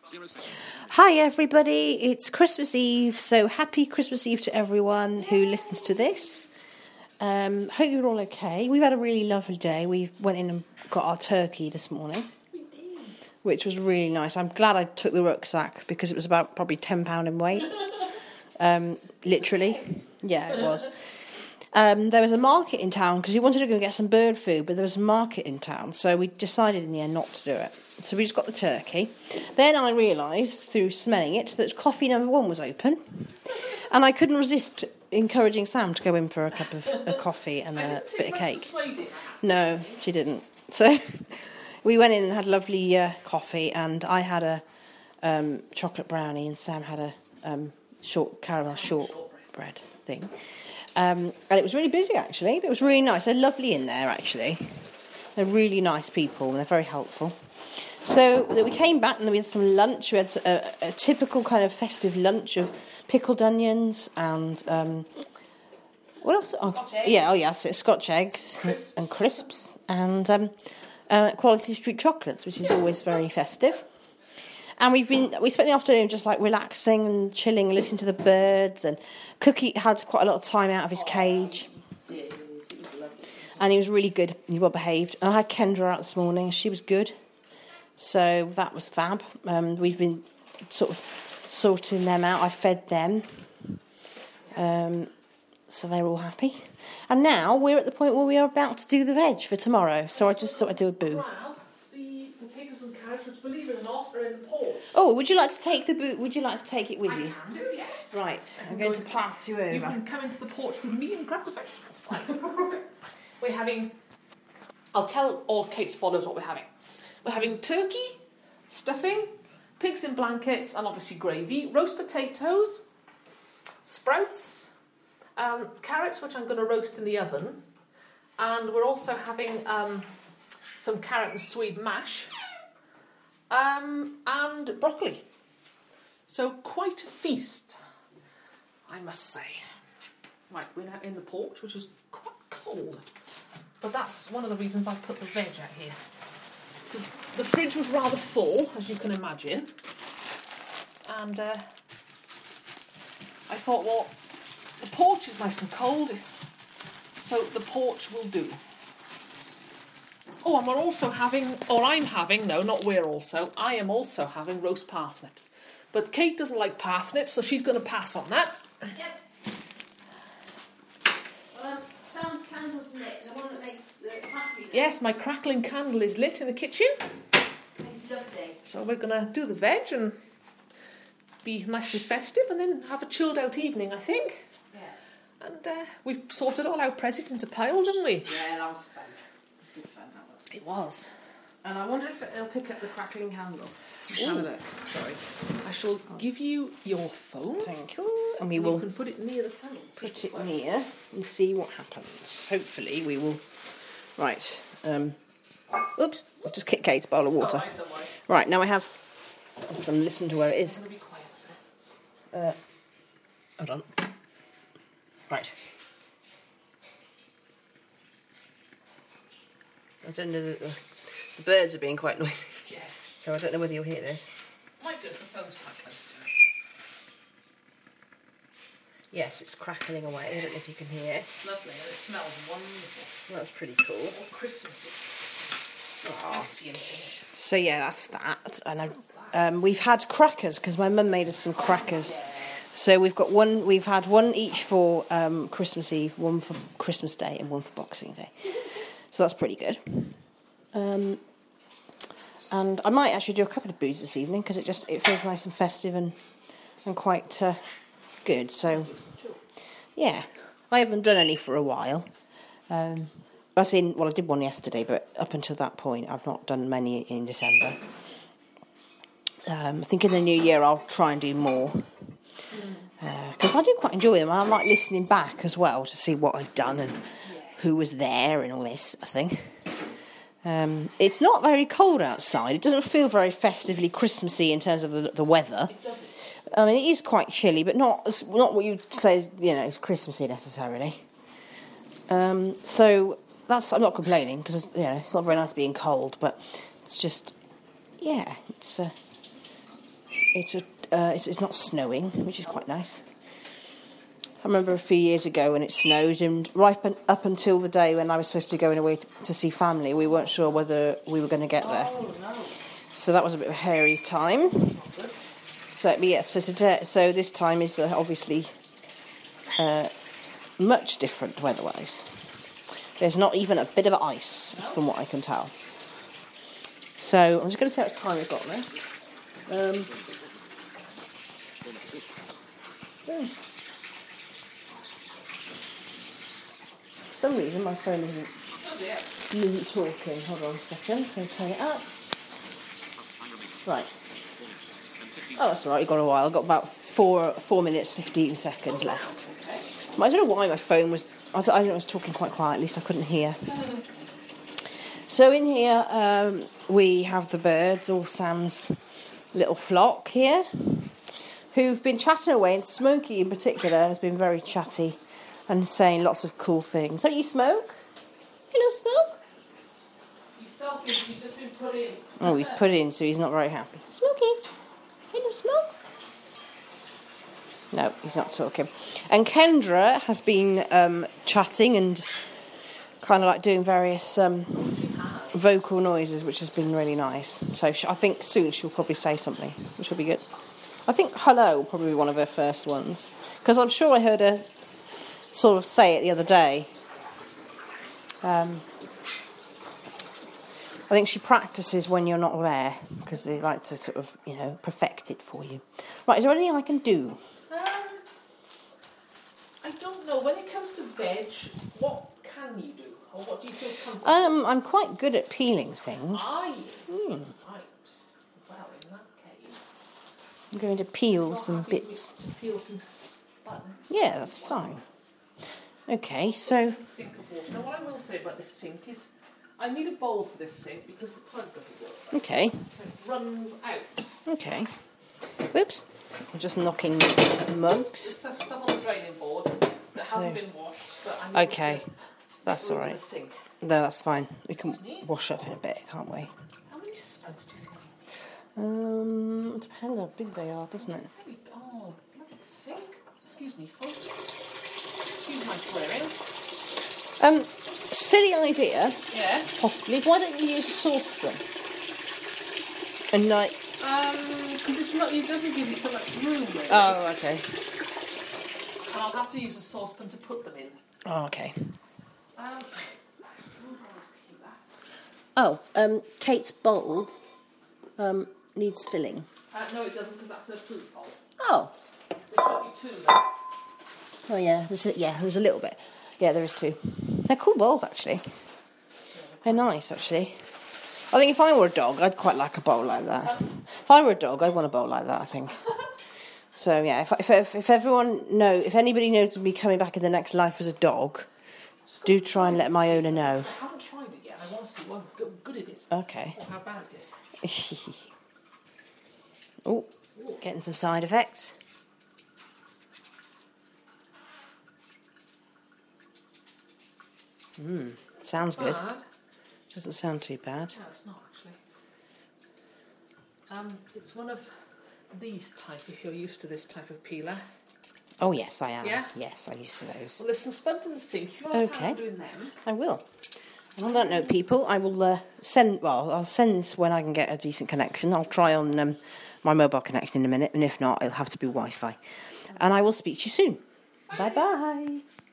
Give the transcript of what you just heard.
Hi everybody, it's Christmas Eve, so happy Christmas Eve to everyone who listens to this. Hope you're all okay. We've had a really lovely day. We went in and got our turkey this morning, which was really nice. I'm glad I took the rucksack because it was about probably £10 in weight. Literally. Yeah, it was. There was a market in town because we wanted to go get some bird food, but there was a market in town, so we decided in the end not to do it. So we just got the turkey. Then I realised, through smelling it, that coffee number 1 was open, and I couldn't resist encouraging Sam to go in for a cup of coffee and a bit of cake. No, she didn't. So we went in and had lovely coffee, and I had a chocolate brownie, and Sam had a caramel shortbread thing. And it was really busy, actually, but it was really nice. They're lovely in there, actually. They're really nice people, and they're very helpful. So we came back, and then we had some lunch. We had a typical kind of festive lunch of pickled onions and... what else? Scotch eggs and crisps and Quality Street chocolates, which is always very festive. And we spent the afternoon just like relaxing and chilling and listening to the birds. And Cookie had quite a lot of time out of his cage. And he was really good. He well behaved. And I had Kendra out this morning. She was good. So that was fab. We've been sort of sorting them out. I fed them. So they're all happy. And now we're at the point where we are about to do the veg for tomorrow. So I just thought I'd do a boo. Well, the potatoes and carrots, which, believe it or not, are in the porch. Oh, would you like to take the boot? Would you like to take it with you? I can do, yes. Right, I'm going to pass you over. You can come into the porch with me and grab the vegetables. Right. We're having... I'll tell all Kate's followers what we're having. We're having turkey, stuffing, pigs in blankets, and obviously gravy, roast potatoes, sprouts, carrots, which I'm going to roast in the oven, and we're also having some carrot and swede mash, and broccoli. So quite a feast, I must say. Right, we're now in the porch, which is quite cold, but that's one of the reasons I put the veg out here. Because the fridge was rather full, as you can imagine, and I thought, well, the porch is nice and cold, so the porch will do. Oh, and we're also having, or I'm having, no, not we're also, I am also having roast parsnips. But Kate doesn't like parsnips, so she's going to pass on that. Yep. Sam's candle's lit, the one that makes the crackling. Yes, my crackling candle is lit in the kitchen. It's lovely. So we're going to do the veg and be nicely festive and then have a chilled out evening, I think. Yes. And we've sorted all our presents into piles, haven't we? Yeah, that was fun. It was good fun, that was. It was. And I wonder if it'll pick up the crackling candle. Have a look. Sorry. I shall give you your phone. Thank you. And we You will can put it near the candle. put it near and see what happens. Hopefully we will... Right. Oops. I just kicked Kate's bowl of water. Alright, don't worry. Right, now I have... I'm trying to listen to where it is. I'm going to be quiet. Hold on. Right. I don't know... The birds are being quite noisy. Yeah. So I don't know whether you'll hear this. Might do if the phone's quite close to it. Yes, it's crackling away. I don't know if you can hear it. It's lovely and it smells wonderful. That's pretty cool. All Christmassy. Spicy and things. So yeah, that's that. And we've had crackers because my mum made us some crackers. So we've got one. We've had one each for Christmas Eve, one for Christmas Day, and one for Boxing Day. So that's pretty good. And I might actually do a couple of boos this evening because it feels nice and festive and quite good. So yeah, I haven't done any for a while. I did one yesterday, but up until that point, I've not done many in December. I think in the new year I'll try and do more because I do quite enjoy them. I like listening back as well to see what I've done and who was there and all this. I think it's not very cold outside. It doesn't feel very festively Christmassy in terms of the weather. It doesn't. I mean, it is quite chilly, but not what you'd say is Christmassy necessarily. So I'm not complaining because it's not very nice being cold, but it's just it's it's not snowing, which is quite nice. I remember a few years ago when it snowed, and up until the day when I was supposed to be going away to see family, we weren't sure whether we were going to get there. Oh, no. So that was a bit of a hairy time. So today, so this time is obviously much different weather-wise. There's not even a bit of ice, from what I can tell. So I'm just going to see how much time we've got now. For some reason my phone isn't talking. Hold on a second. I'm going to turn it up. Right. Oh, that's all right. You've got a while. I've got about 4 minutes, 15 seconds left. I don't know why my phone was... I don't know, I was talking quite quietly, so I couldn't hear. So in here, we have the birds, all Sam's little flock here, who've been chatting away, and Smokey in particular has been very chatty and saying lots of cool things. Don't you smoke? Hello, Smoke. He's selfish, he's just been put in. Oh, he's put in, so he's not very happy. Smokey. Hello, Smoke. No, he's not talking. And Kendra has been chatting and kind of like doing various vocal noises, which has been really nice. So I think soon she'll probably say something, which will be good. I think hello will probably be one of her first ones, because I'm sure I heard her sort of say it the other day. I think she practices when you're not there, because they like to sort of, perfect it for you. Right, is there anything I can do? I don't know. When it comes to veg, what can you do? Or what do you feel comfortable? I'm quite good at peeling things. Are you? Right. Well, in that case... I'm going to peel some bits. To peel some buttons. Yeah, that's fine. Okay, so... Sink of water. Now, what I will say about this sink is I need a bowl for this sink because the plug doesn't work. Okay. So it runs out. Okay. Whoops. I'm just knocking mugs. Stuff on the draining board that hasn't been washed. But I need Okay. That's all right. Sink. No, that's fine. We can wash up in a bit, can't we? How many spuds do you think you need? It depends how big they are, doesn't it? Oh, bloody sink. Excuse me, folks. Excuse my swearing. Silly idea. Yeah. Possibly. Why don't you use a saucepan? And like... because it's not. It doesn't give you so much room. Really. Oh, okay. And I'll have to use a saucepan to put them in. Oh, okay. Oh, Kate's bowl needs filling. no, it doesn't, because that's her fruit bowl. Oh. There should be 2 though. Oh, yeah. There's a little bit. Yeah, there is 2. They're cool bowls, actually. They're nice, actually. I think if I were a dog, I'd quite like a bowl like that. If I were a dog, I'd want a bowl like that, I think. So, yeah, if anybody knows me coming back in the next life as a dog, do try and let my owner know. I haven't tried it yet. I want to see how good it is. Okay. Or how bad it is. Oh, getting some side effects. Sounds good. Bad. Doesn't sound too bad. No, it's not actually. It's one of these type, if you're used to this type of peeler. Oh, yes, I am. Yeah? Yes, I'm used to those. Well, there's some spuds in the sink. If you want to doing them. I will. And on that note, people, I will I'll send this when I can get a decent connection. I'll try on my mobile connection in a minute, and if not, it'll have to be Wi-Fi. And I will speak to you soon. Bye-bye.